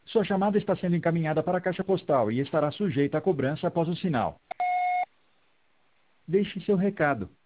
Sua chamada está sendo encaminhada para a caixa postal e estará sujeita a cobrança após o sinal. Deixe seu recado.